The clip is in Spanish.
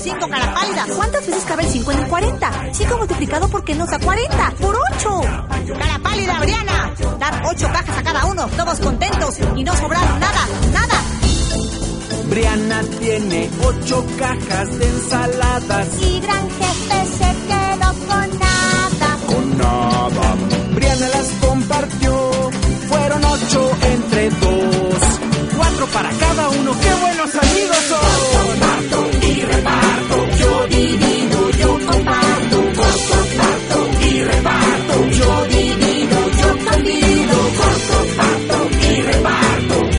5, cara pálida. ¿Cuántas veces cabe el 5 en el 40? 5 multiplicado por qué nos da 40. ¡Por 8! Cara pálida, Briana. Dar 8 cajas a cada uno, todos contentos y no sobraron nada. Briana tiene 8 cajas de ensaladas. Y Gran Jefe se quedó con nada.